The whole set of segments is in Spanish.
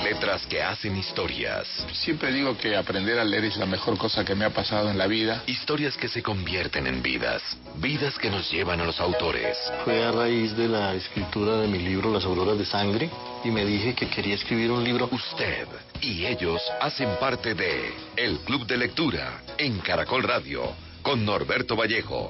Letras que hacen historias. Siempre digo que aprender a leer es la mejor cosa que me ha pasado en la vida. Historias que se convierten en vidas. Vidas que nos llevan a los autores. Fue a raíz de la escritura de mi libro Las Auroras de Sangre y me dije que quería escribir un libro. Usted y ellos hacen parte de El Club de Lectura en Caracol Radio con Norberto Vallejo.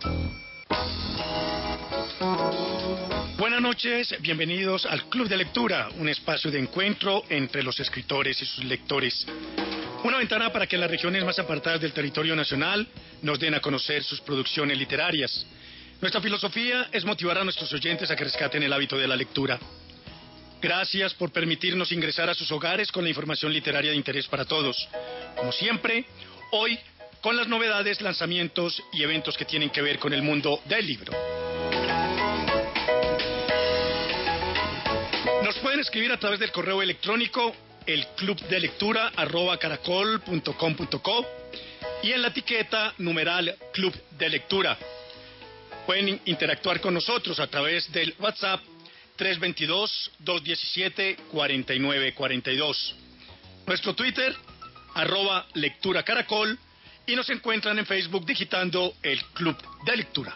Buenas noches, bienvenidos al Club de Lectura, un espacio de encuentro entre los escritores y sus lectores. Una ventana para que las regiones más apartadas del territorio nacional nos den a conocer sus producciones literarias. Nuestra filosofía es motivar a nuestros oyentes a que rescaten el hábito de la lectura. Gracias por permitirnos ingresar a sus hogares con la información literaria de interés para todos. Como siempre, hoy con las novedades, lanzamientos y eventos que tienen que ver con el mundo del libro. Nos pueden escribir a través del correo electrónico elclubdelectura@caracol.com.co y en la etiqueta numeral Club de Lectura. Pueden interactuar con nosotros a través del WhatsApp 322-217-4942. Nuestro Twitter, @lecturacaracol, y nos encuentran en Facebook digitando el Club de Lectura.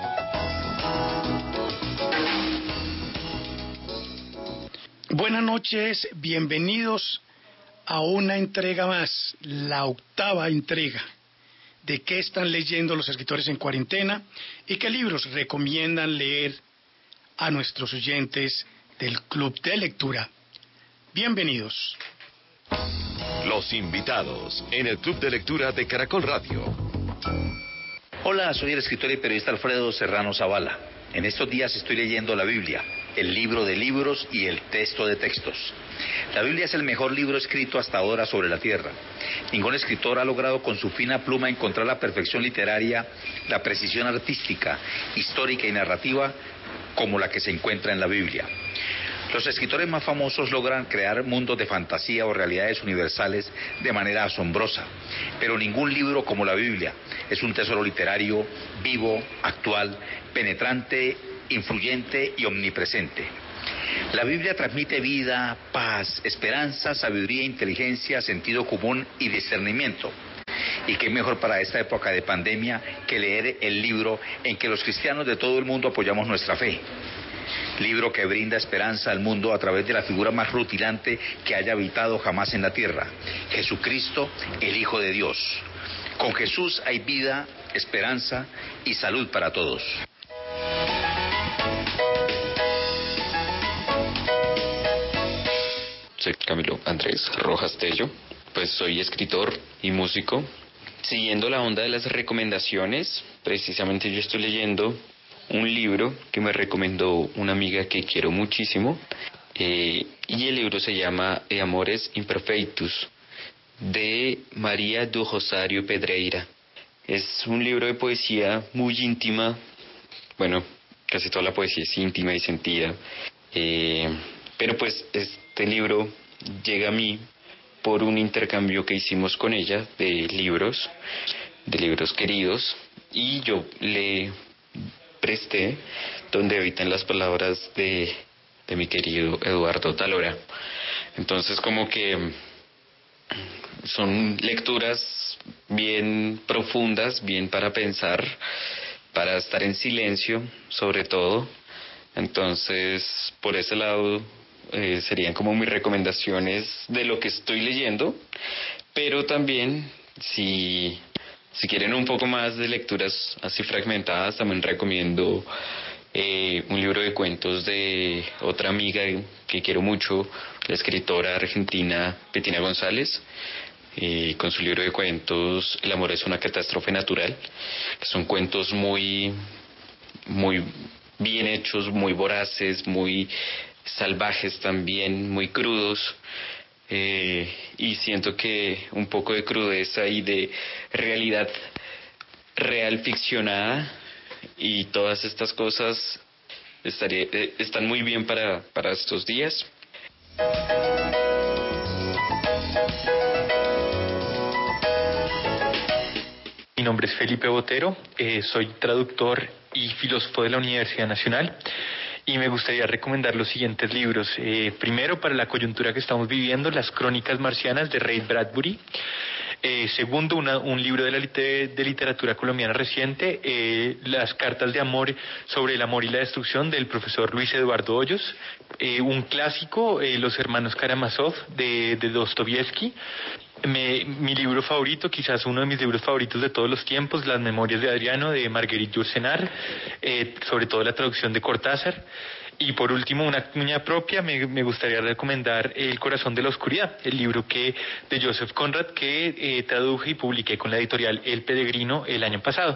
Buenas noches, bienvenidos a una entrega más, la 8ª entrega de qué están leyendo los escritores en cuarentena y qué libros recomiendan leer a nuestros oyentes del Club de Lectura. Bienvenidos. Los invitados en el Club de Lectura de Caracol Radio. Hola, soy el escritor y periodista Alfredo Serrano Zavala. En estos días estoy leyendo la Biblia, el libro de libros y el texto de textos. La Biblia es el mejor libro escrito hasta ahora sobre la tierra. Ningún escritor ha logrado con su fina pluma encontrar la perfección literaria, la precisión artística, histórica y narrativa como la que se encuentra en la Biblia. Los escritores más famosos logran crear mundos de fantasía o realidades universales de manera asombrosa, pero ningún libro como la Biblia es un tesoro literario vivo, actual, penetrante, influyente y omnipresente. La Biblia transmite vida, paz, esperanza, sabiduría, inteligencia, sentido común y discernimiento. Y qué mejor para esta época de pandemia que leer el libro en que los cristianos de todo el mundo apoyamos nuestra fe. Libro que brinda esperanza al mundo a través de la figura más rutilante que haya habitado jamás en la tierra, Jesucristo, el Hijo de Dios. Con Jesús hay vida, esperanza y salud para todos. Soy Camilo Andrés Rojas Tello, pues soy escritor y músico. Siguiendo la onda de las recomendaciones, precisamente yo estoy leyendo un libro que me recomendó una amiga que quiero muchísimo, y el libro se llama Amores Imperfeitos, de María do Rosário Pedreira. Es un libro de poesía muy íntima, bueno, casi toda la poesía es íntima y sentida, pero pues este libro llega a mí por un intercambio que hicimos con ella de libros queridos, y yo le presté Donde habitan las palabras de mi querido Eduardo Talora. Entonces como que son lecturas bien profundas, bien para pensar, para estar en silencio sobre todo. Entonces por ese lado serían como mis recomendaciones de lo que estoy leyendo, pero también si quieren un poco más de lecturas así fragmentadas, también recomiendo un libro de cuentos de otra amiga que quiero mucho, la escritora argentina Petina González, con su libro de cuentos El amor es una catástrofe natural, que son cuentos muy bien hechos, muy voraces, muy salvajes también, muy crudos. Y siento que un poco de crudeza y de realidad real ficcionada y todas estas cosas están muy bien para estos días. Mi nombre es Felipe Botero, soy traductor y filósofo de la Universidad Nacional y me gustaría recomendar los siguientes libros. Primero, para la coyuntura que estamos viviendo, Las Crónicas Marcianas de Ray Bradbury. Segundo, un libro de literatura colombiana reciente, Las Cartas de Amor sobre el amor y la destrucción, del profesor Luis Eduardo Hoyos. Un clásico, Los Hermanos Karamazov de Dostoyevsky. Mi libro favorito, quizás uno de mis libros favoritos de todos los tiempos, Las Memorias de Adriano de Marguerite Yourcenar, sobre todo la traducción de Cortázar. Y por último, una cuña propia, me gustaría recomendar El Corazón de la Oscuridad, el libro de Joseph Conrad, que traduje y publiqué con la editorial El Peregrino el año pasado.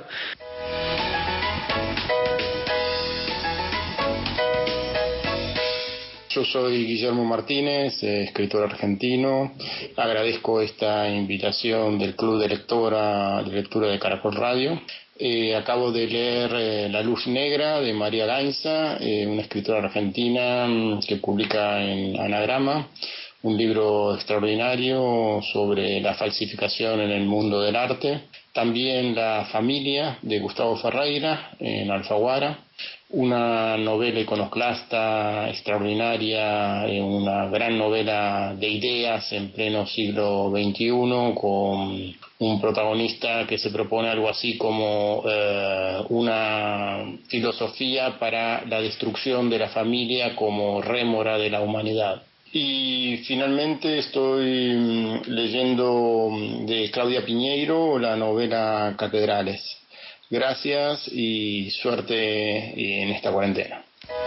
Yo soy Guillermo Martínez, escritor argentino. Agradezco esta invitación del Club de Lectura de Caracol Radio. Acabo de leer La Luz Negra de María Gainza, una escritora argentina que publica en Anagrama, un libro extraordinario sobre la falsificación en el mundo del arte. También La Familia de Gustavo Ferreira en Alfaguara, una novela iconoclasta extraordinaria, una gran novela de ideas en pleno siglo XXI, con un protagonista que se propone algo así como una filosofía para la destrucción de la familia como rémora de la humanidad. Y finalmente estoy leyendo de Claudia Piñeiro la novela Catedrales. Gracias y suerte en esta cuarentena.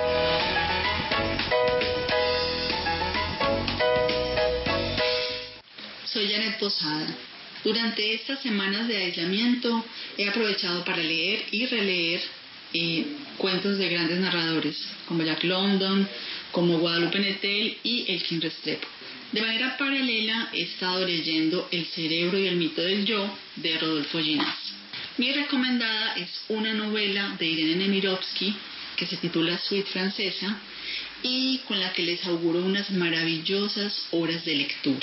Soy Janet Posada. Durante estas semanas de aislamiento he aprovechado para leer y releer cuentos de grandes narradores como Jack London, como Guadalupe Nettel y Elkin Restrepo. De manera paralela he estado leyendo El cerebro y el mito del yo de Rodolfo Ginás. Mi recomendada es una novela de Irene Nemirovsky que se titula Suite Francesa y con la que les auguro unas maravillosas horas de lectura.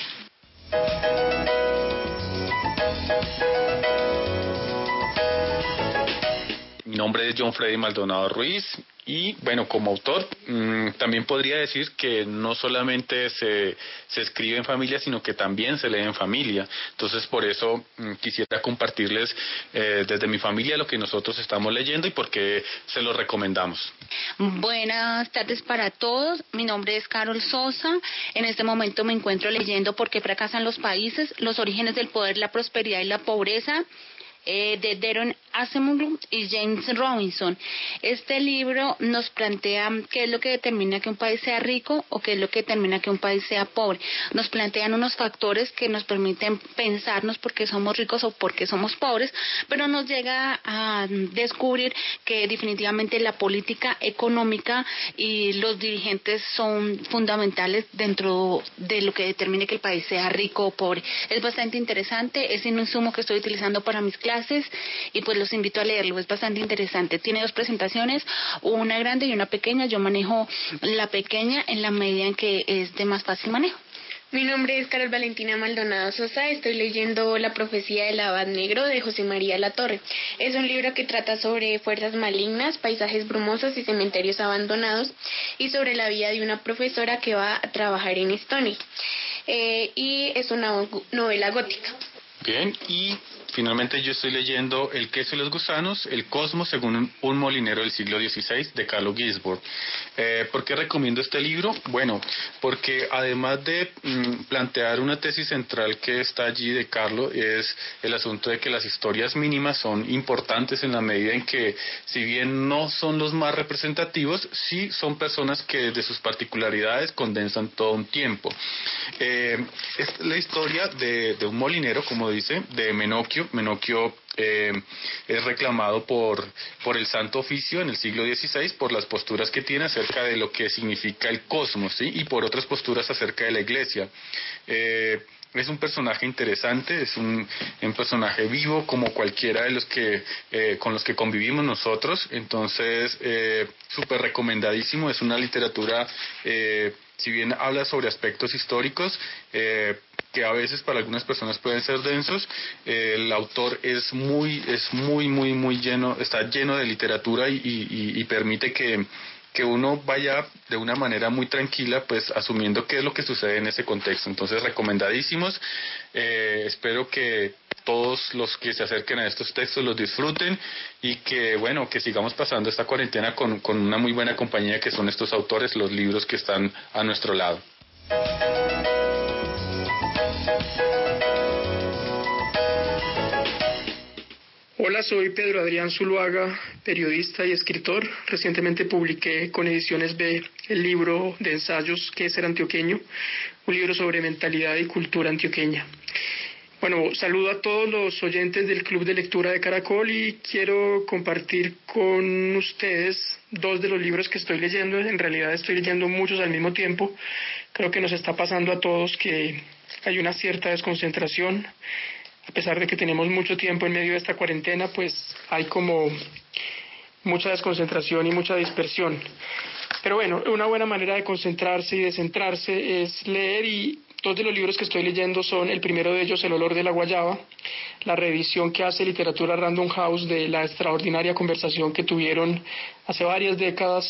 Mi nombre es John Freddy Maldonado Ruiz y bueno, como autor también podría decir que no solamente se escribe en familia, sino que también se lee en familia. Entonces por eso quisiera compartirles desde mi familia lo que nosotros estamos leyendo y por qué se lo recomendamos. Buenas tardes para todos, mi nombre es Carol Sosa. En este momento me encuentro leyendo ¿Por qué fracasan los países? Los orígenes del poder, la prosperidad y la pobreza, de Darren Acemoglu y James Robinson. Este libro nos plantea qué es lo que determina que un país sea rico o qué es lo que determina que un país sea pobre. Nos plantean unos factores que nos permiten pensarnos por qué somos ricos o por qué somos pobres, pero nos llega a descubrir que definitivamente la política económica y los dirigentes son fundamentales dentro de lo que determine que el país sea rico o pobre. Es bastante interesante, es un insumo que estoy utilizando para mis clases y pues los invito a leerlo, es bastante interesante. Tiene dos presentaciones, una grande y una pequeña. Yo manejo la pequeña en la medida en que es de más fácil manejo. Mi nombre es Carol Valentina Maldonado Sosa, estoy leyendo La profecía del Abad Negro de José María Latorre. Es un libro que trata sobre fuerzas malignas, paisajes brumosos y cementerios abandonados y sobre la vida de una profesora que va a trabajar en Stoney. Y es una novela gótica. Bien, y finalmente yo estoy leyendo El queso y los gusanos, el cosmos según un molinero del siglo XVI de Carlo Ginzburg. ¿Por qué recomiendo este libro? Bueno, porque además de plantear una tesis central que está allí de Carlo, es el asunto de que las historias mínimas son importantes en la medida en que, si bien no son los más representativos, sí son personas que desde sus particularidades condensan todo un tiempo. Es la historia de un molinero, como dice, de Menocchio. Menocchio es reclamado por el Santo Oficio en el siglo XVI por las posturas que tiene acerca de lo que significa el cosmos, ¿sí? Y por otras posturas acerca de la Iglesia. Es un personaje interesante, es un personaje vivo como cualquiera de los que con los que convivimos nosotros. Entonces, súper recomendadísimo. Es una literatura, si bien habla sobre aspectos históricos, que a veces para algunas personas pueden ser densos, el autor es muy lleno, está lleno de literatura y permite que que uno vaya de una manera muy tranquila, pues asumiendo qué es lo que sucede en ese contexto. Entonces, recomendadísimos. Espero que todos los que se acerquen a estos textos los disfruten y que, bueno, que sigamos pasando esta cuarentena con una muy buena compañía que son estos autores, los libros que están a nuestro lado. Hola, soy Pedro Adrián Zuluaga, periodista y escritor. Recientemente publiqué con Ediciones B el libro de ensayos ¿Qué es ser antioqueño?, un libro sobre mentalidad y cultura antioqueña. Bueno, saludo a todos los oyentes del Club de Lectura de Caracol y quiero compartir con ustedes dos de los libros que estoy leyendo. En realidad estoy leyendo muchos al mismo tiempo. Creo que nos está pasando a todos que hay una cierta desconcentración. A pesar de que tenemos mucho tiempo en medio de esta cuarentena, pues hay como mucha desconcentración y mucha dispersión. Pero bueno, una buena manera de concentrarse y de centrarse es leer, y dos de los libros que estoy leyendo son, el primero de ellos, El olor de la guayaba, la reedición que hace Literatura Random House de la extraordinaria conversación que tuvieron hace varias décadas,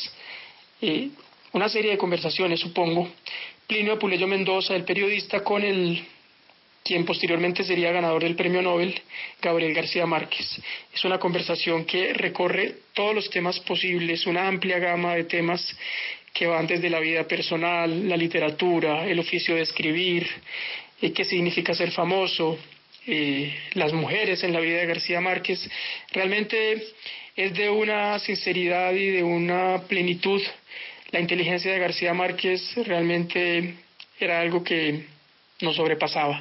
una serie de conversaciones, supongo, Plinio Apuleyo Mendoza, el periodista, con quien posteriormente sería ganador del premio Nobel, Gabriel García Márquez. Es una conversación que recorre todos los temas posibles, una amplia gama de temas que van desde la vida personal, la literatura, el oficio de escribir, qué significa ser famoso, las mujeres en la vida de García Márquez. Realmente es de una sinceridad y de una plenitud. La inteligencia de García Márquez realmente era algo que nos sobrepasaba.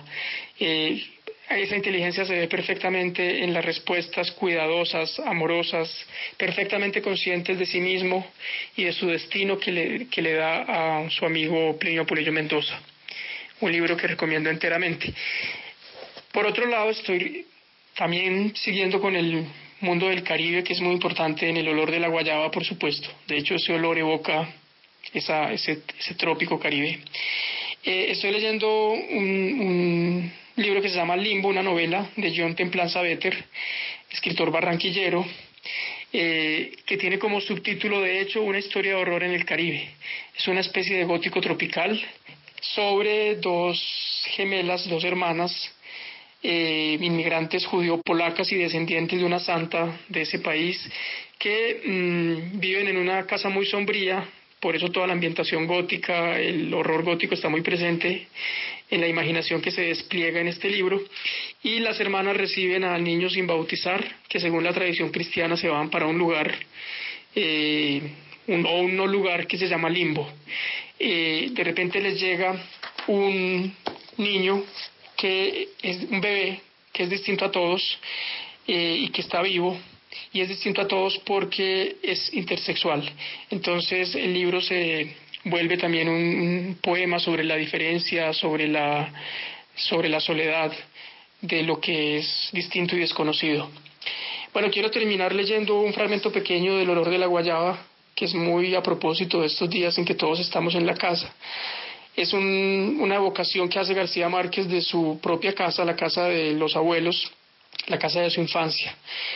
Esa inteligencia se ve perfectamente en las respuestas cuidadosas, amorosas, perfectamente conscientes de sí mismo y de su destino que le da a su amigo Plinio Apuleyo Mendoza. Un libro que recomiendo enteramente. Por otro lado, estoy también siguiendo con el mundo del Caribe, que es muy importante, en El olor de la guayaba, por supuesto. De hecho, ese olor evoca ese trópico Caribe. Estoy leyendo un libro que se llama Limbo, una novela de John Templan Saavedra, escritor barranquillero, que tiene como subtítulo, de hecho, Una historia de horror en el Caribe. Es una especie de gótico tropical sobre dos gemelas, dos hermanas, inmigrantes judío-polacas y descendientes de una santa de ese país, que viven en una casa muy sombría. Por eso toda la ambientación gótica, el horror gótico está muy presente en la imaginación que se despliega en este libro. Y las hermanas reciben a niños sin bautizar, que según la tradición cristiana se van para un lugar, un no lugar que se llama Limbo. De repente les llega un niño, que es un bebé, que es distinto a todos y que está vivo. Y es distinto a todos porque es intersexual. Entonces el libro se vuelve también un poema sobre la diferencia, sobre la soledad de lo que es distinto y desconocido. Bueno, quiero terminar leyendo un fragmento pequeño del olor de la guayaba, que es muy a propósito de estos días en que todos estamos en la casa. Es una evocación que hace García Márquez de su propia casa, la casa de los abuelos, la casa de su infancia.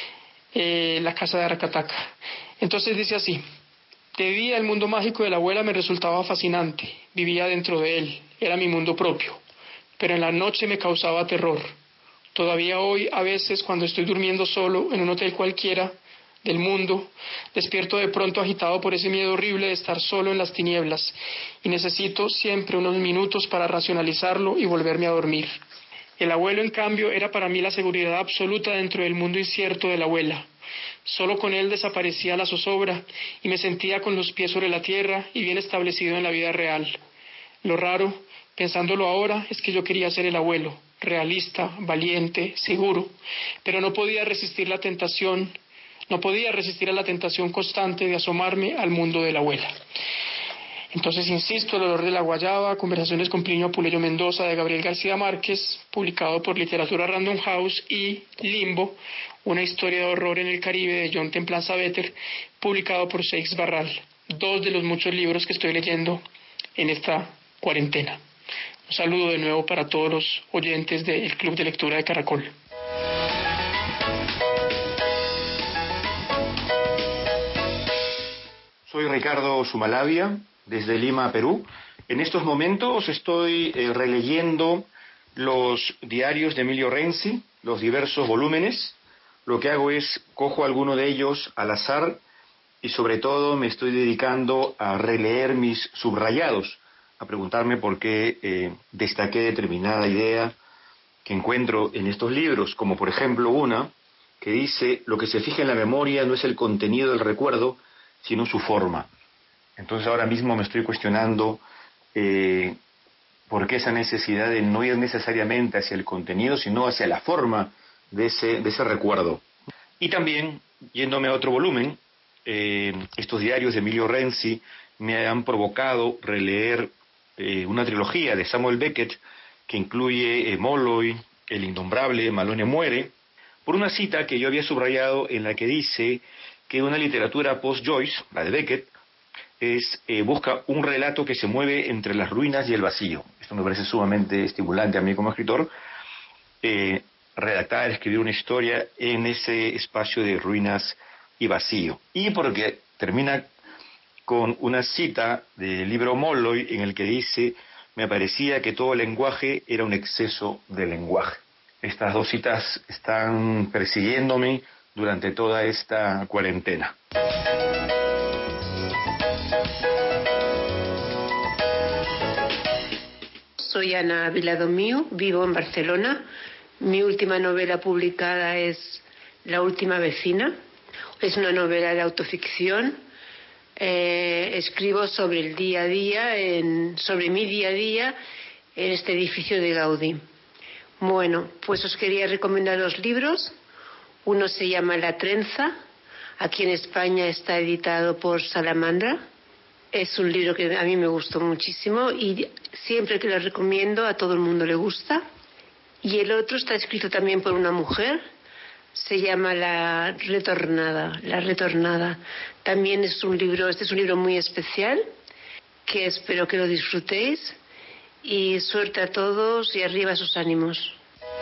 La casa de Aracataca. Entonces dice así: de día el mundo mágico de la abuela me resultaba fascinante, vivía dentro de él, era mi mundo propio, pero en la noche me causaba terror. Todavía hoy, a veces, cuando estoy durmiendo solo en un hotel cualquiera del mundo, despierto de pronto agitado por ese miedo horrible de estar solo en las tinieblas, y necesito siempre unos minutos para racionalizarlo y volverme a dormir. El abuelo, en cambio, era para mí la seguridad absoluta dentro del mundo incierto de la abuela. Solo con él desaparecía la zozobra y me sentía con los pies sobre la tierra y bien establecido en la vida real. Lo raro, pensándolo ahora, es que yo quería ser el abuelo, realista, valiente, seguro, pero no podía resistir a la tentación constante de asomarme al mundo de la abuela. Entonces, insisto, El olor de la guayaba, Conversaciones con Plinio Apuleyo Mendoza, de Gabriel García Márquez, publicado por Literatura Random House, y Limbo, una historia de horror en el Caribe, de John Templan Saavedra, publicado por Seix Barral. Dos de los muchos libros que estoy leyendo en esta cuarentena. Un saludo de nuevo para todos los oyentes del Club de Lectura de Caracol. Soy Soy Ricardo Sumalavia, desde Lima, Perú. En estos momentos estoy releyendo los diarios de Emilio Renzi, los diversos volúmenes. Lo que hago es cojo alguno de ellos al azar y sobre todo me estoy dedicando a releer mis subrayados, a preguntarme por qué destaqué determinada idea que encuentro en estos libros, como por ejemplo una que dice: lo que se fija en la memoria no es el contenido del recuerdo, sino su forma. Entonces ahora mismo me estoy cuestionando por qué esa necesidad de no ir necesariamente hacia el contenido, sino hacia la forma de ese recuerdo. Y también, yéndome a otro volumen, estos diarios de Emilio Renzi me han provocado releer una trilogía de Samuel Beckett que incluye Molloy, El Innombrable, Malone muere, por una cita que yo había subrayado en la que dice que una literatura post-Joyce, la de Beckett, busca un relato que se mueve entre las ruinas y el vacío. Esto me parece sumamente estimulante a mí como escritor, redactar, escribir una historia en ese espacio de ruinas y vacío. Y porque termina con una cita del libro Molloy en el que dice: me parecía que todo lenguaje era un exceso de lenguaje. Estas dos citas están persiguiéndome durante toda esta cuarentena. Soy Ana Viladomío, vivo en Barcelona. Mi última novela publicada es La última vecina. Es una novela de autoficción. Escribo sobre el día a día, sobre mi día a día en este edificio de Gaudí. Bueno, pues os quería recomendar dos libros. Uno se llama La trenza. Aquí en España está editado por Salamandra. Es un libro que a mí me gustó muchísimo y siempre que lo recomiendo a todo el mundo le gusta. Y el otro está escrito también por una mujer. Se llama La retornada. La retornada. También es un libro, este es un libro muy especial que espero que lo disfrutéis. Y suerte a todos y arriba sus ánimos.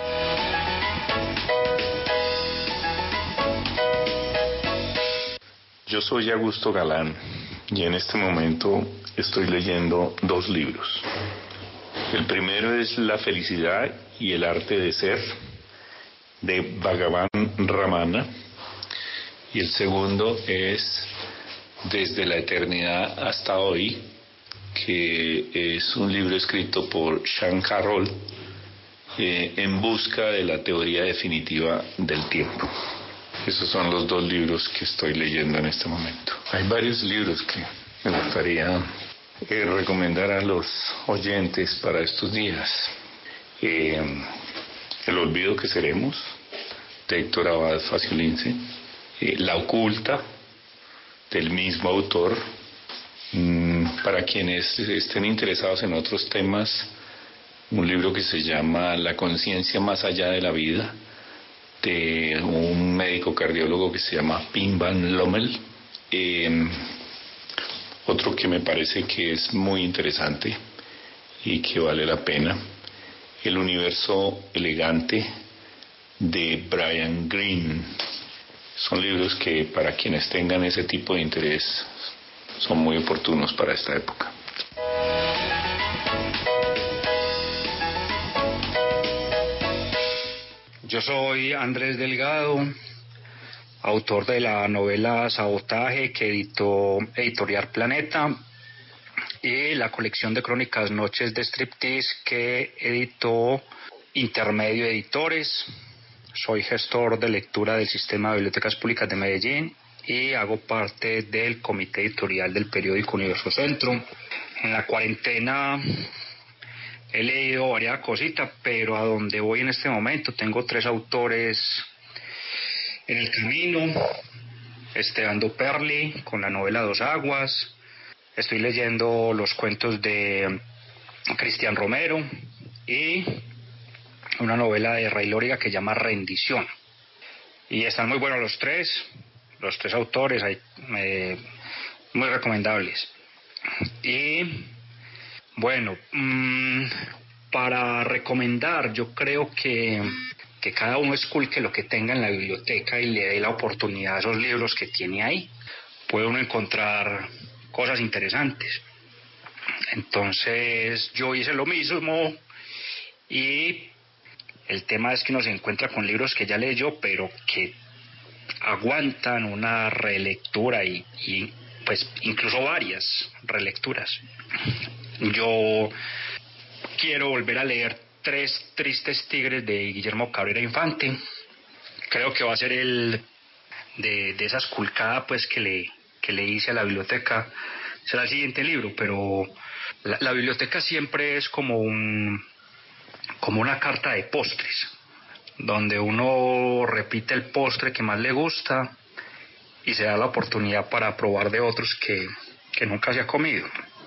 Yo soy Augusto Galán y en este momento estoy leyendo dos libros. El primero es La felicidad y el arte de ser, de Bhagavan Ramana, y el segundo es Desde la eternidad hasta hoy, que es un libro escrito por Sean Carroll en busca de la teoría definitiva del tiempo. Esos son los dos libros que estoy leyendo en este momento. Hay varios libros que me gustaría recomendar a los oyentes para estos días. El olvido que seremos, de Héctor Abad Faciolince. La oculta, del mismo autor. Para quienes estén interesados en otros temas, un libro que se llama La conciencia más allá de la vida, de un médico cardiólogo que se llama Pim Van Lommel. Otro que me parece que es muy interesante y que vale la pena, El universo elegante, de Brian Greene. Son libros que para quienes tengan ese tipo de interés son muy oportunos para esta época. Yo soy Andrés Delgado, autor de la novela Sabotaje que editó Editorial Planeta y la colección de crónicas Noches de Striptease que editó Intermedio Editores. Soy gestor de lectura del Sistema de Bibliotecas Públicas de Medellín y hago parte del comité editorial del periódico Universo Centro. En la cuarentena he leído varias cositas, pero a donde voy en este momento tengo 3 autores en el camino. Esteban Duperli con la novela Dos Aguas. Estoy leyendo los cuentos de Cristian Romero y una novela de Ray Lóriga que se llama Rendición. Y están muy buenos los tres autores, muy recomendables. Y bueno, para recomendar, yo creo que cada uno esculque lo que tenga en la biblioteca y le dé la oportunidad a esos libros que tiene ahí. Puede uno encontrar cosas interesantes. Entonces yo hice lo mismo y el tema es que uno se encuentra con libros que ya leyó pero que aguantan una relectura y pues incluso varias relecturas. Yo quiero volver a leer Tres tristes tigres de Guillermo Cabrera Infante. Creo que va a ser el de esa esculcada pues que le hice a la biblioteca. Será el siguiente libro, pero la biblioteca siempre es como una carta de postres, donde uno repite el postre que más le gusta y se da la oportunidad para probar de otros que nunca se ha comido.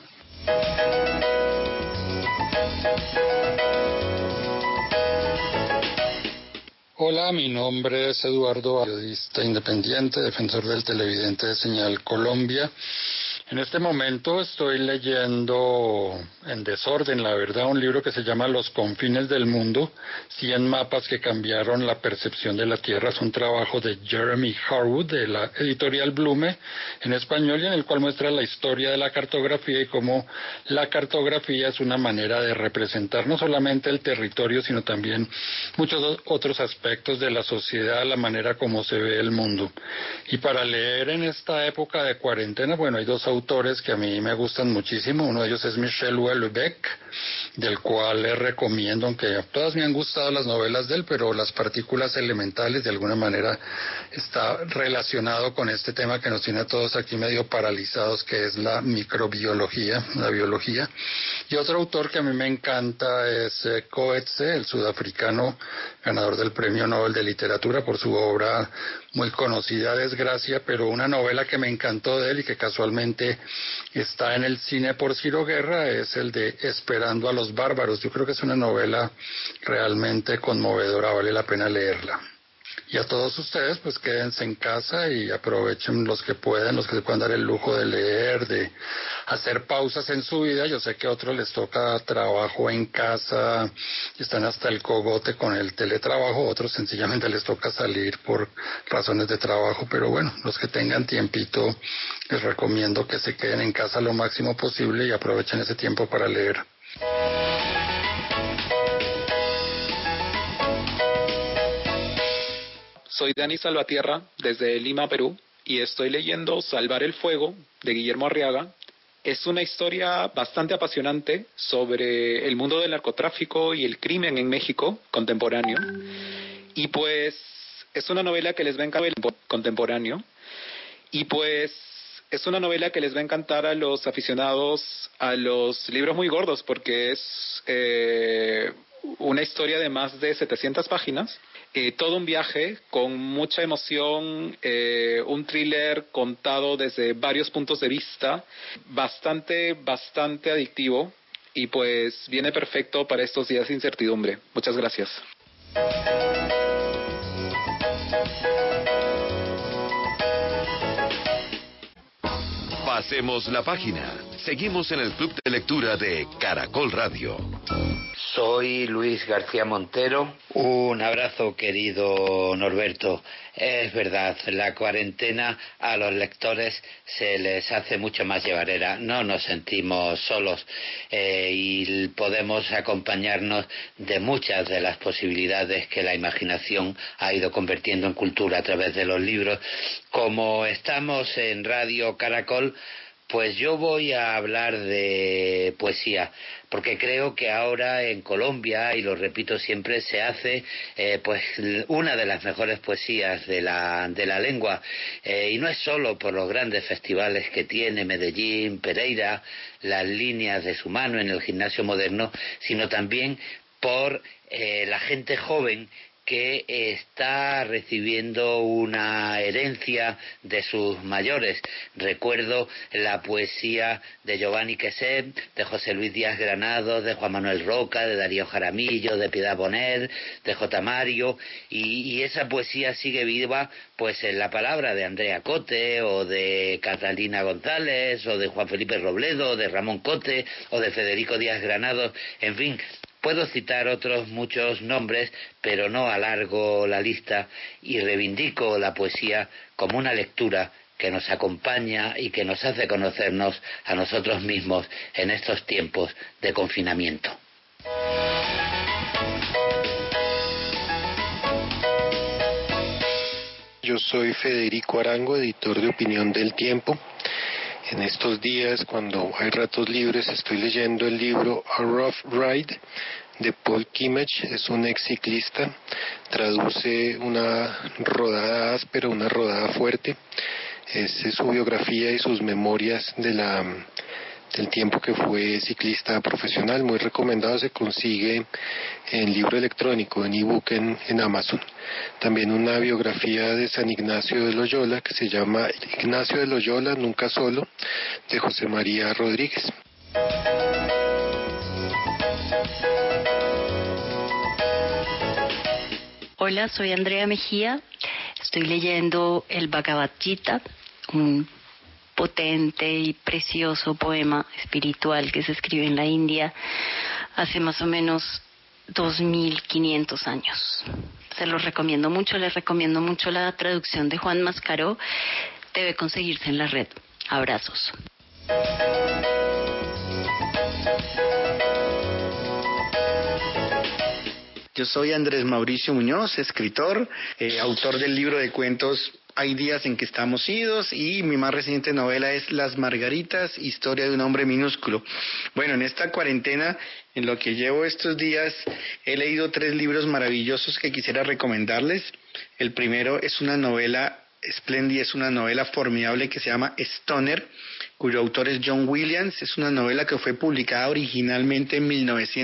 Hola, mi nombre es Eduardo, periodista independiente, defensor del televidente de Señal Colombia. En este momento estoy leyendo en desorden, la verdad, un libro que se llama Los confines del mundo, 100 mapas que cambiaron la percepción de la Tierra. Es un trabajo de Jeremy Harwood, de la editorial Blume, en español, y en el cual muestra la historia de la cartografía y cómo la cartografía es una manera de representar no solamente el territorio, sino también muchos otros aspectos de la sociedad, la manera como se ve el mundo. Y para leer en esta época de cuarentena, bueno, hay dos autores que a mí me gustan muchísimo. Uno de ellos es Michel Houellebecq, del cual les recomiendo, aunque todas me han gustado las novelas de él, pero Las partículas elementales de alguna manera está relacionado con este tema que nos tiene a todos aquí medio paralizados, que es la microbiología, la biología. Y otro autor que a mí me encanta es Coetzee, el sudafricano ganador del Premio Nobel de Literatura por su obra muy conocida, Desgracia, pero una novela que me encantó de él y que casualmente está en el cine por Ciro Guerra es el de Esperando a los bárbaros. Yo creo que es una novela realmente conmovedora, vale la pena leerla. Y a todos ustedes, pues quédense en casa y aprovechen los que puedan, los que se puedan dar el lujo de leer, de hacer pausas en su vida. Yo sé que a otros les toca trabajo en casa, están hasta el cogote con el teletrabajo, otros sencillamente les toca salir por razones de trabajo, pero bueno, los que tengan tiempito, les recomiendo que se queden en casa lo máximo posible y aprovechen ese tiempo para leer. Soy Dani Salvatierra, desde Lima, Perú, y estoy leyendo Salvar el Fuego, de Guillermo Arriaga. Es una historia bastante apasionante sobre el mundo del narcotráfico y el crimen en México contemporáneo. Y pues es una novela que les va a encantar contemporáneo. Y pues es una novela que les va a encantar a los aficionados a los libros muy gordos, porque es una historia de más de 700 páginas. Todo un viaje con mucha emoción, un thriller contado desde varios puntos de vista, bastante adictivo, y pues viene perfecto para estos días de incertidumbre. Muchas gracias. Pasemos la página. Seguimos en el Club de Lectura de Caracol Radio. Soy Luis García Montero. Un abrazo, querido Norberto. Es verdad, la cuarentena a los lectores se les hace mucho más llevadera. No nos sentimos solos y podemos acompañarnos de muchas de las posibilidades que la imaginación ha ido convirtiendo en cultura a través de los libros. Como estamos en Radio Caracol, pues yo voy a hablar de poesía, porque creo que ahora en Colombia, y lo repito siempre, se hace pues una de las mejores poesías de la lengua, y no es solo por los grandes festivales que tiene Medellín, Pereira, las líneas de su mano en el Gimnasio Moderno, sino también por la gente joven que está recibiendo una herencia de sus mayores. Recuerdo la poesía de Giovanni Queset, de José Luis Díaz Granados, de Juan Manuel Roca, de Darío Jaramillo, de Piedad Bonet, de J. Mario, y esa poesía sigue viva pues en la palabra de Andrea Cote, o de Catalina González, o de Juan Felipe Robledo, o de Ramón Cote, o de Federico Díaz Granados, en fin. Puedo citar otros muchos nombres, pero no alargo la lista, y reivindico la poesía como una lectura que nos acompaña y que nos hace conocernos a nosotros mismos en estos tiempos de confinamiento. Yo soy Federico Arango, editor de Opinión del Tiempo. En estos días, cuando hay ratos libres, estoy leyendo el libro A Rough Ride de Paul Kimmage. Es un ex ciclista, traduce una rodada áspera, una rodada fuerte. Es su biografía y sus memorias del tiempo que fue ciclista profesional. Muy recomendado, se consigue en libro electrónico, en ebook en Amazon. También una biografía de San Ignacio de Loyola que se llama Ignacio de Loyola, nunca solo, de José María Rodríguez. Hola, soy Andrea Mejía. Estoy leyendo el Bhagavad Gita, un potente y precioso poema espiritual que se escribió en la India hace más o menos 2500 años. Se los recomiendo mucho, les recomiendo mucho la traducción de Juan Mascaró. Debe conseguirse en la red. Abrazos. Yo soy Andrés Mauricio Muñoz, escritor, autor del libro de cuentos Hay días en que estamos idos, y mi más reciente novela es Las Margaritas, historia de un hombre minúsculo. Bueno, en esta cuarentena, en lo que llevo estos días, he leído 3 libros maravillosos que quisiera recomendarles. El primero es una novela espléndida, es una novela formidable que se llama Stoner, cuyo autor es John Williams. Es una novela que fue publicada originalmente en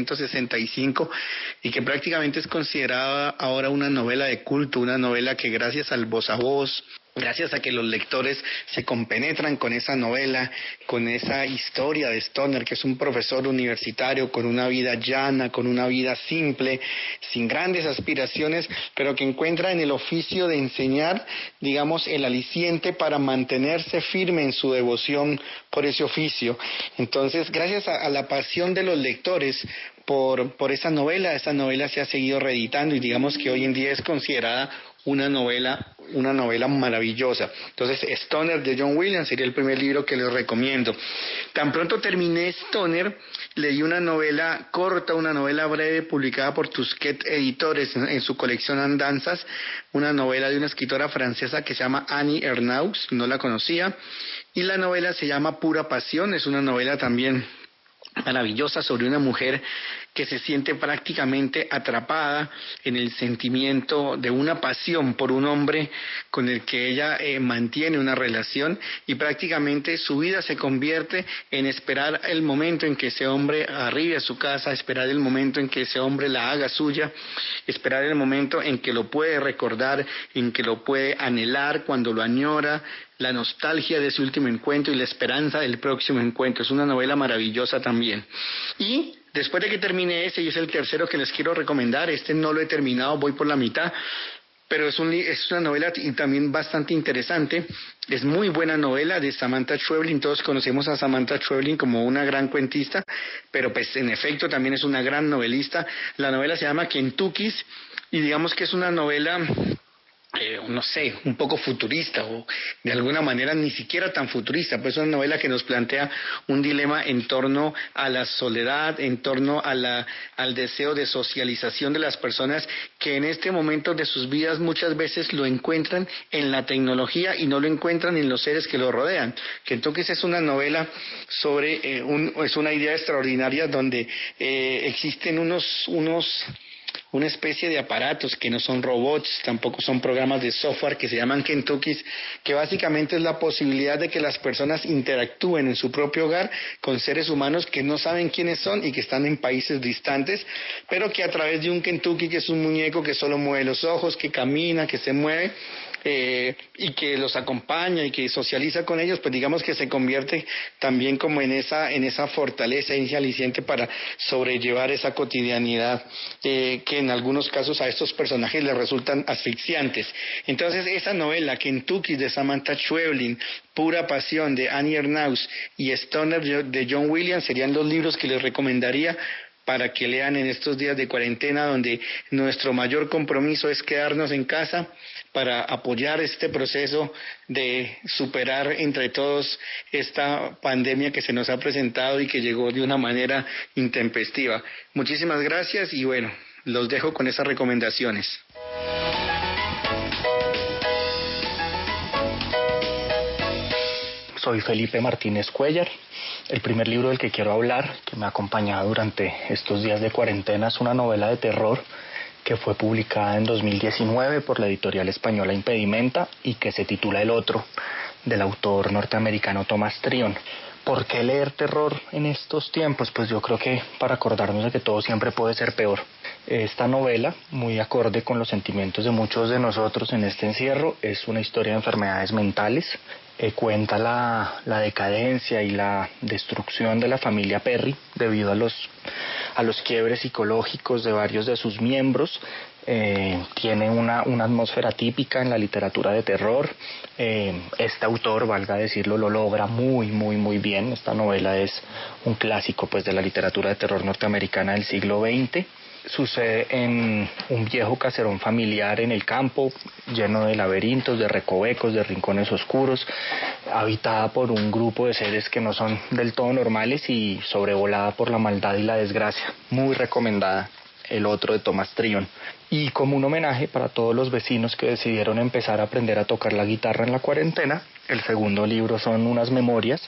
1965 y que prácticamente es considerada ahora una novela de culto, una novela que gracias al voz a voz, gracias a que los lectores se compenetran con esa novela, con esa historia de Stoner, que es un profesor universitario con una vida llana, con una vida simple, sin grandes aspiraciones, pero que encuentra en el oficio de enseñar, digamos, el aliciente para mantenerse firme en su devoción por ese oficio. Entonces, gracias a la pasión de los lectores por esa novela se ha seguido reeditando, y digamos que hoy en día es considerada una novela maravillosa. Entonces, Stoner de John Williams sería el primer libro que les recomiendo. Tan pronto terminé Stoner, leí una novela corta, una novela breve publicada por Tusquets Editores en su colección Andanzas, una novela de una escritora francesa que se llama Annie Ernaux, no la conocía, y la novela se llama Pura Pasión. Es una novela también maravillosa sobre una mujer que se siente prácticamente atrapada en el sentimiento de una pasión por un hombre con el que ella mantiene una relación, y prácticamente su vida se convierte en esperar el momento en que ese hombre arribe a su casa, esperar el momento en que ese hombre la haga suya, esperar el momento en que lo puede recordar, en que lo puede anhelar cuando lo añora, la nostalgia de ese último encuentro y la esperanza del próximo encuentro. Es una novela maravillosa también. Y después de que termine ese, y es el tercero que les quiero recomendar, este no lo he terminado, voy por la mitad, pero es una novela también bastante interesante. Es muy buena novela de Samantha Schweblin. Todos conocemos a Samantha Schweblin como una gran cuentista, pero pues en efecto también es una gran novelista. La novela se llama Kentuckys, y digamos que es una novela no sé, un poco futurista, o de alguna manera ni siquiera tan futurista, pues es una novela que nos plantea un dilema en torno a la soledad, en torno a al deseo de socialización de las personas, que en este momento de sus vidas muchas veces lo encuentran en la tecnología y no lo encuentran en los seres que lo rodean. Que entonces es una novela sobre es una idea extraordinaria donde existen una especie de aparatos que no son robots, tampoco son programas de software, que se llaman Kentuckys, que básicamente es la posibilidad de que las personas interactúen en su propio hogar con seres humanos que no saben quiénes son y que están en países distantes, pero que a través de un Kentucky, que es un muñeco que solo mueve los ojos, que camina, que se mueve, y que los acompaña y que socializa con ellos, pues digamos que se convierte también como en esa fortaleza, en ese aliciente para sobrellevar esa cotidianidad que en algunos casos a estos personajes les resultan asfixiantes. Entonces esa novela, Kentucky de Samantha Schweblin, Pura Pasión de Annie Ernaux y Stoner de John Williams serían los libros que les recomendaría para que lean en estos días de cuarentena, donde nuestro mayor compromiso es quedarnos en casa para apoyar este proceso de superar entre todos esta pandemia que se nos ha presentado y que llegó de una manera intempestiva. Muchísimas gracias y bueno, los dejo con esas recomendaciones. Soy Felipe Martínez Cuellar. El primer libro del que quiero hablar, que me ha acompañado durante estos días de cuarentena, es una novela de terror que fue publicada en 2019 por la editorial española Impedimenta y que se titula El Otro, del autor norteamericano Thomas Tryon. ¿Por qué leer terror en estos tiempos? Pues yo creo que para acordarnos de que todo siempre puede ser peor. Esta novela, muy acorde con los sentimientos de muchos de nosotros en este encierro, es una historia de enfermedades mentales. Cuenta la decadencia y la destrucción de la familia Perry debido a los quiebres psicológicos de varios de sus miembros. Tiene una atmósfera típica en la literatura de terror. Este autor, valga decirlo, lo logra muy bien. Esta novela es un clásico pues de la literatura de terror norteamericana del siglo XX. Sucede en un viejo caserón familiar en el campo, lleno de laberintos, de recovecos, de rincones oscuros, habitada por un grupo de seres que no son del todo normales y sobrevolada por la maldad y la desgracia. Muy recomendada. El Otro, de Thomas Tryon. Y como un homenaje para todos los vecinos que decidieron empezar a aprender a tocar la guitarra en la cuarentena, el segundo libro son unas memorias.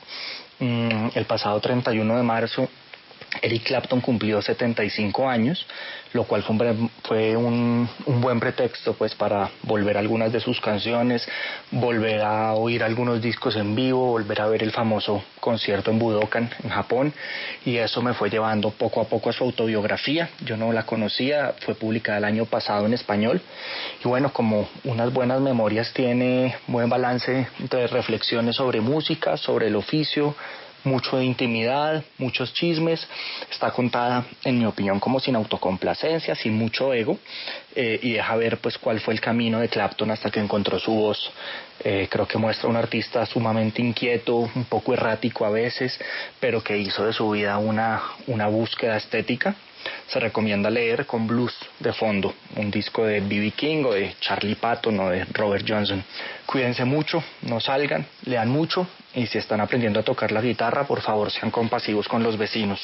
El pasado 31 de marzo Eric Clapton cumplió 75 años, lo cual fue un buen pretexto pues para volver a algunas de sus canciones, volver a oír algunos discos en vivo, volver a ver el famoso concierto en Budokan, en Japón, y eso me fue llevando poco a poco a su autobiografía. Yo no la conocía, fue publicada el año pasado en español, y bueno, como unas buenas memorias, tiene buen balance de reflexiones sobre música, sobre el oficio, mucho de intimidad, muchos chismes. Está contada, en mi opinión, como sin autocomplacencia, sin mucho ego, y deja ver pues cuál fue el camino de Clapton hasta que encontró su voz. Creo que muestra un artista sumamente inquieto, un poco errático a veces, pero que hizo de su vida una búsqueda estética. Se recomienda leer con blues de fondo, un disco de B.B. King o de Charlie Patton o de Robert Johnson. Cuídense mucho, no salgan, lean mucho, y si están aprendiendo a tocar la guitarra, por favor sean compasivos con los vecinos.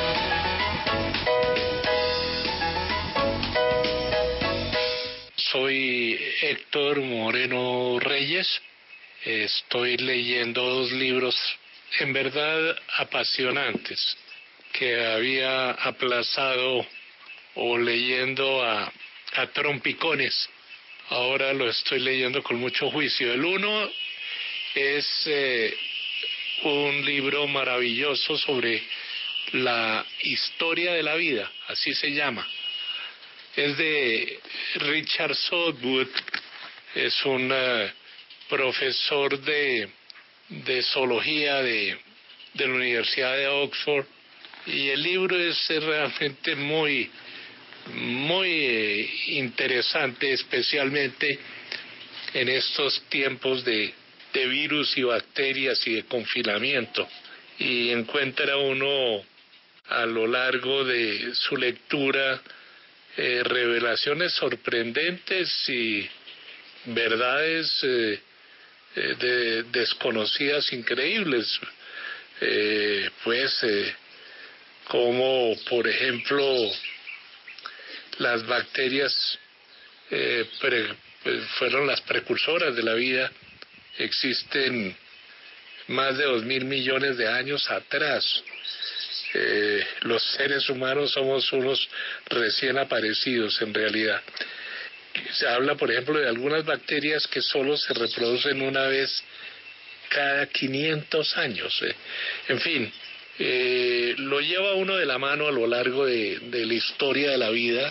Soy Héctor Moreno Reyes. Estoy leyendo 2 libros en verdad apasionantes que había aplazado o leyendo a trompicones. Ahora lo estoy leyendo con mucho juicio. El uno es un libro maravilloso sobre la historia de la vida, así se llama. Es de Richard Southwood, es un profesor de zoología de la Universidad de Oxford, y el libro es realmente muy interesante, especialmente en estos tiempos de virus y bacterias y de confinamiento. Y encuentra uno a lo largo de su lectura revelaciones sorprendentes y verdades desconocidas, increíbles. Como por ejemplo las bacterias fueron las precursoras de la vida, existen más de 2.000 millones de años atrás. Los seres humanos somos unos recién aparecidos en realidad. Se habla por ejemplo de algunas bacterias que solo se reproducen una vez cada 500 años. En fin, lo lleva uno de la mano a lo largo de la historia de la vida,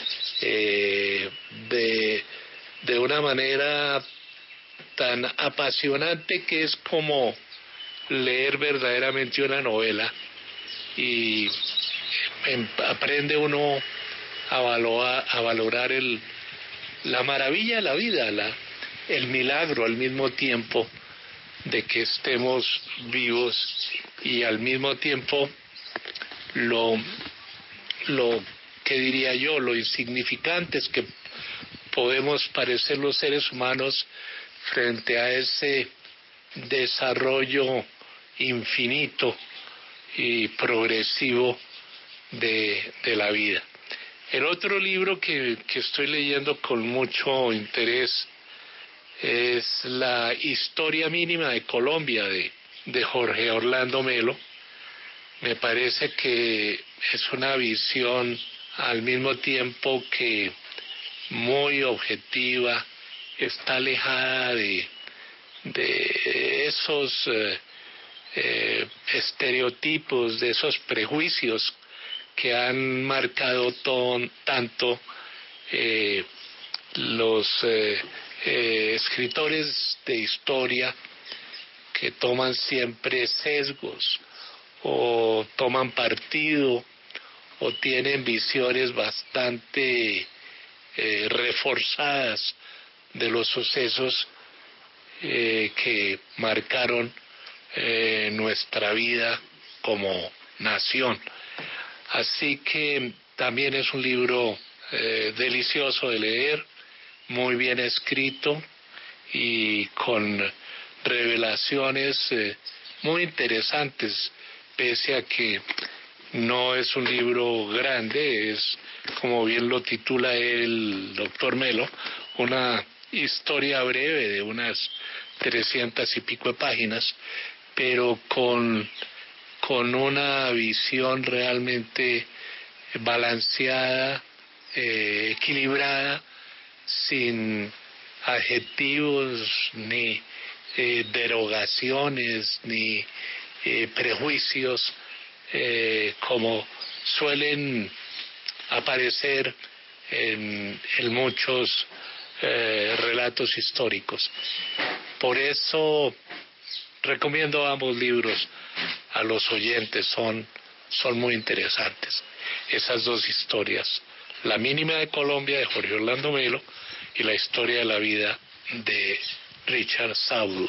de una manera tan apasionante que es como leer verdaderamente una novela, y aprende uno a valorar la maravilla de la vida, el milagro al mismo tiempo de que estemos vivos, y al mismo tiempo lo que diría yo, lo insignificantes que podemos parecer los seres humanos frente a ese desarrollo infinito y progresivo de la vida. El otro libro que estoy leyendo con mucho interés es La Historia Mínima de Colombia de Jorge Orlando Melo. Me parece que es una visión al mismo tiempo que muy objetiva, está alejada de esos estereotipos, de esos prejuicios que han marcado tanto los escritores de historia, que toman siempre sesgos o toman partido o tienen visiones bastante reforzadas de los sucesos que marcaron nuestra vida como nación. Así que también es un libro delicioso de leer, muy bien escrito y con revelaciones muy interesantes, pese a que no es un libro grande, es, como bien lo titula el doctor Melo, una historia breve de unas 300 y pico de páginas, pero con una visión realmente balanceada, equilibrada, sin adjetivos ni derogaciones ni prejuicios como suelen aparecer en muchos relatos históricos. Por eso recomiendo ambos libros a los oyentes, son muy interesantes esas dos historias, La Mínima de Colombia de Jorge Orlando Melo y La Historia de la Vida de Richard Saul.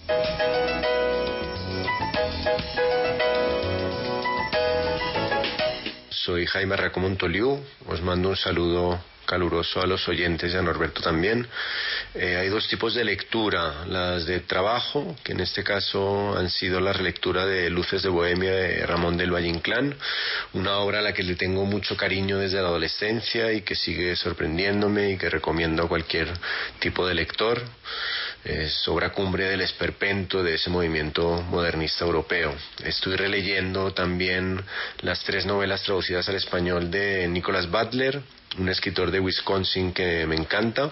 Soy Jaime Racomón Toliu, os mando un saludo caluroso a los oyentes y a Norberto también. Hay dos tipos de lectura, las de trabajo, que en este caso han sido la relectura de Luces de Bohemia de Ramón del Valle Inclán, una obra a la que le tengo mucho cariño desde la adolescencia y que sigue sorprendiéndome y que recomiendo a cualquier tipo de lector. Es obra cumbre del esperpento de ese movimiento modernista europeo. Estoy releyendo también las 3 novelas traducidas al español de Nicholas Butler, un escritor de Wisconsin que me encanta.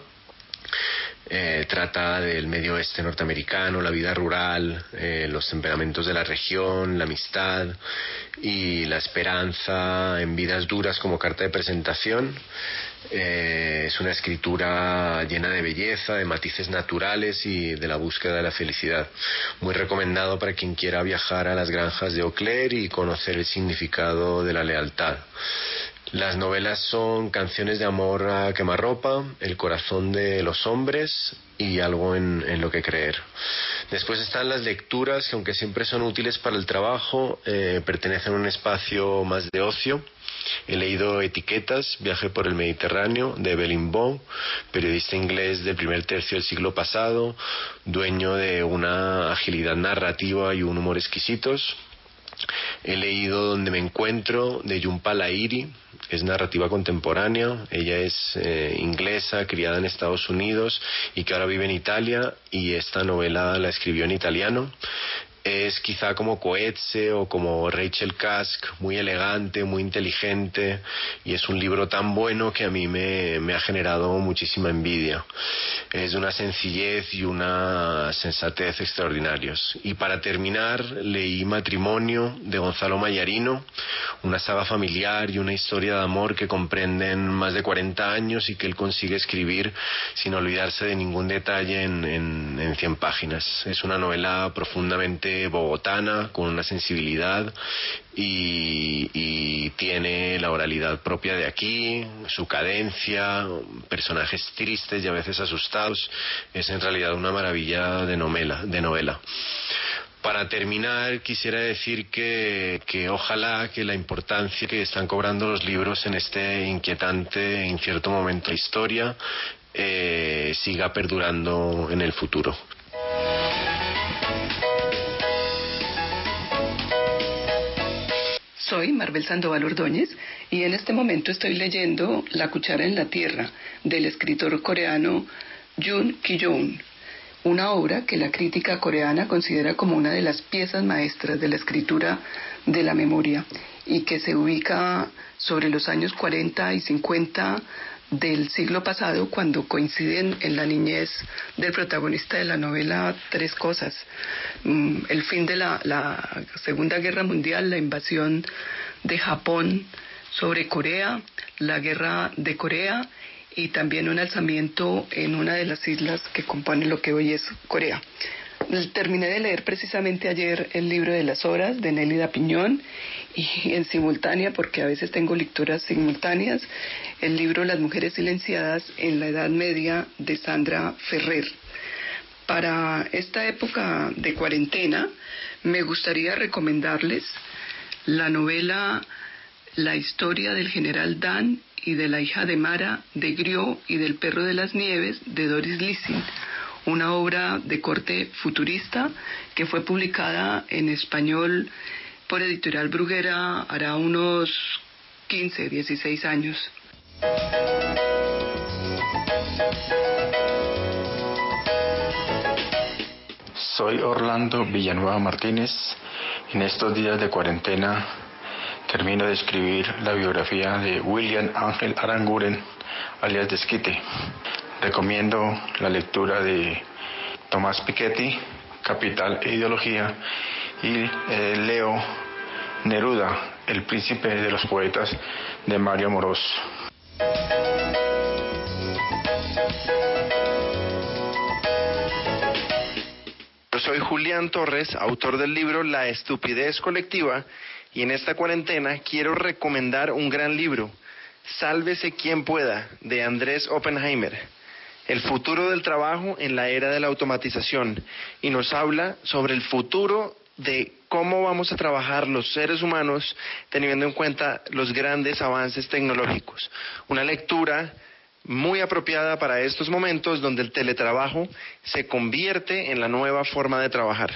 Trata del medio oeste norteamericano, la vida rural, los temperamentos de la región, la amistad y la esperanza en vidas duras como carta de presentación. Es una escritura llena de belleza, de matices naturales y de la búsqueda de la felicidad. Muy recomendado para quien quiera viajar a las granjas de Eau Claire y conocer el significado de la lealtad. Las novelas son Canciones de amor a quemarropa, El corazón de los hombres y Algo en lo que creer. Después están las lecturas que, aunque siempre son útiles para el trabajo, pertenecen a un espacio más de ocio. He leído Etiquetas, Viaje por el Mediterráneo, de Evelyn Waugh, periodista inglés del primer tercio del siglo pasado, dueño de una agilidad narrativa y un humor exquisitos. He leído Donde me encuentro, de Jhumpa Lahiri, es narrativa contemporánea. Ella es inglesa, criada en Estados Unidos y que ahora vive en Italia, y esta novela la escribió en italiano. Es quizá como Coetzee o como Rachel Cusk, muy elegante, muy inteligente, y es un libro tan bueno que a mí me ha generado muchísima envidia. Es de una sencillez y una sensatez extraordinarios. Y para terminar, leí Matrimonio, de Gonzalo Mayarino, una saga familiar y una historia de amor que comprenden más de 40 años y que él consigue escribir sin olvidarse de ningún detalle en 100 páginas. Es una novela profundamente bogotana, con una sensibilidad y tiene la oralidad propia de aquí, su cadencia, personajes tristes y a veces asustados. Es en realidad una maravilla de novela. Para terminar, quisiera decir que ojalá que la importancia que están cobrando los libros en este inquietante e incierto momento de historia siga perdurando en el futuro. Soy Marbel Sandoval Ordóñez y en este momento estoy leyendo La cuchara en la tierra del escritor coreano Yoon Ki-yoon, una obra que la crítica coreana considera como una de las piezas maestras de la escritura de la memoria y que se ubica sobre los años 40 y 50 del siglo pasado, cuando coinciden en la niñez del protagonista de la novela tres cosas: el fin de la Segunda Guerra Mundial, la invasión de Japón sobre Corea, la guerra de Corea y también un alzamiento en una de las islas que componen lo que hoy es Corea. Terminé de leer precisamente ayer el libro de las horas de Nélida Piñón y en simultánea, porque a veces tengo lecturas simultáneas, el libro Las mujeres silenciadas en la Edad Media de Sandra Ferrer. Para esta época de cuarentena me gustaría recomendarles la novela La historia del general Dan y de la hija de Mara, de Griot y del perro de las nieves, de Doris Lessing, una obra de corte futurista que fue publicada en español por Editorial Bruguera hará unos 15, 16 años. Soy Orlando Villanueva Martínez. En estos días de cuarentena termino de escribir la biografía de William Ángel Aranguren, alias Desquite. Recomiendo la lectura de Tomás Piketty, Capital e Ideología, y leo Neruda, el príncipe de los poetas, de Mario Amorós. Yo soy Julián Torres, autor del libro La estupidez colectiva, y en esta cuarentena quiero recomendar un gran libro, Sálvese quien pueda, de Andrés Oppenheimer. El futuro del trabajo en la era de la automatización, y nos habla sobre el futuro de cómo vamos a trabajar los seres humanos teniendo en cuenta los grandes avances tecnológicos. Una lectura muy apropiada para estos momentos donde el teletrabajo se convierte en la nueva forma de trabajar.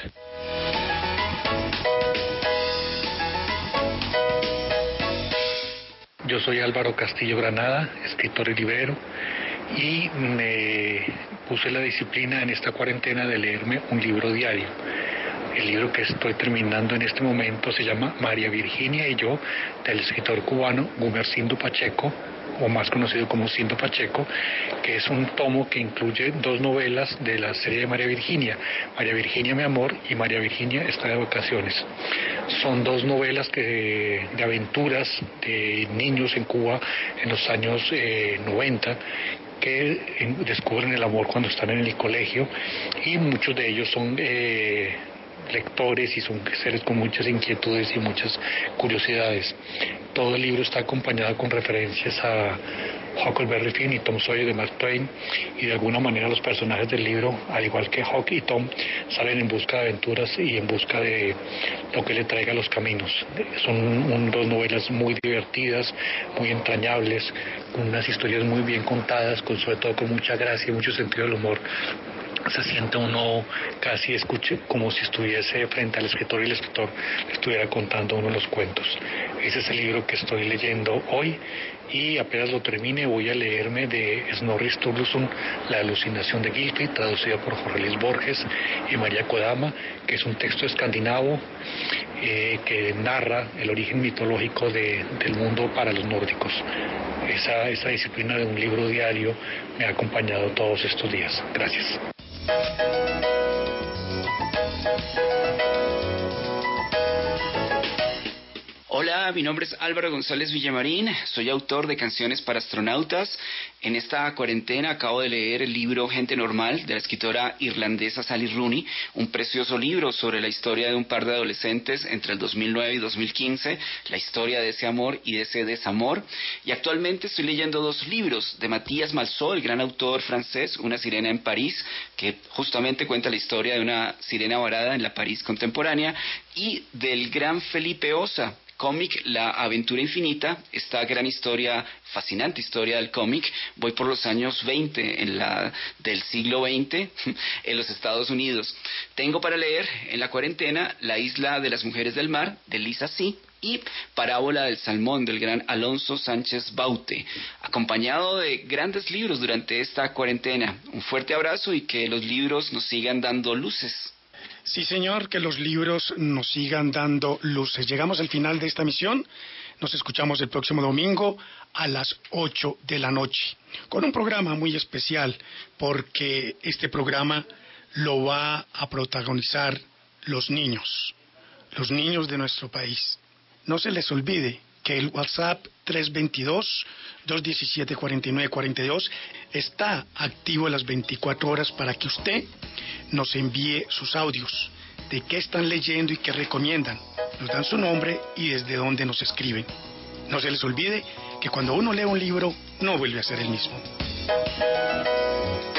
Yo soy Álvaro Castillo Granada, escritor y librero, y me puse la disciplina en esta cuarentena de leerme un libro diario. El libro que estoy terminando en este momento se llama María Virginia y yo, del escritor cubano Gumersindo Pacheco, o más conocido como Sindo Pacheco, que es un tomo que incluye dos novelas de la serie de María Virginia mi amor y María Virginia está de vacaciones. Son dos novelas de aventuras de niños en Cuba en los años 90, que descubren el amor cuando están en el colegio, y muchos de ellos son lectores y son seres con muchas inquietudes y muchas curiosidades. Todo el libro está acompañado con referencias a Huckleberry Finn y Tom Sawyer de Mark Twain, y de alguna manera los personajes del libro, al igual que Huck y Tom, salen en busca de aventuras y en busca de lo que le traiga los caminos. Son dos novelas muy divertidas, muy entrañables, con unas historias muy bien contadas, sobre todo con mucha gracia y mucho sentido del humor. Se siente uno casi escuche como si estuviese frente al escritor y el escritor le estuviera contando uno los cuentos. Ese es el libro que estoy leyendo hoy, y apenas lo termine voy a leerme de Snorri Sturluson La alucinación de Gylfi, traducida por Jorge Luis Borges y María Kodama, que es un texto escandinavo que narra el origen mitológico del mundo para los nórdicos. Esa disciplina de un libro diario me ha acompañado todos estos días. Gracias. Hola Hola, mi nombre es Álvaro González Villamarín, soy autor de Canciones para Astronautas. En esta cuarentena acabo de leer el libro Gente Normal de la escritora irlandesa Sally Rooney, un precioso libro sobre la historia de un par de adolescentes entre el 2009 y 2015, la historia de ese amor y de ese desamor. Y actualmente estoy leyendo 2 libros de Matías Malsó, el gran autor francés, Una sirena en París, que justamente cuenta la historia de una sirena varada en la París contemporánea, y del gran Felipe Osa, cómic La Aventura Infinita, esta gran historia, fascinante historia del cómic. Voy por los años 20 del siglo XX en los Estados Unidos. Tengo para leer en la cuarentena La Isla de las Mujeres del Mar, de Lisa C., y Parábola del Salmón, del gran Alonso Sánchez Baute, acompañado de grandes libros durante esta cuarentena. Un fuerte abrazo y que los libros nos sigan dando luces. Sí, señor, que los libros nos sigan dando luces. Llegamos al final de esta emisión. Nos escuchamos el próximo domingo a las 8 de la noche, con un programa muy especial, porque este programa lo va a protagonizar los niños de nuestro país. No se les olvide que el WhatsApp 322-217-4942 está activo las 24 horas para que usted nos envíe sus audios de qué están leyendo y qué recomiendan. Nos dan su nombre y desde dónde nos escriben. No se les olvide que cuando uno lee un libro no vuelve a ser el mismo.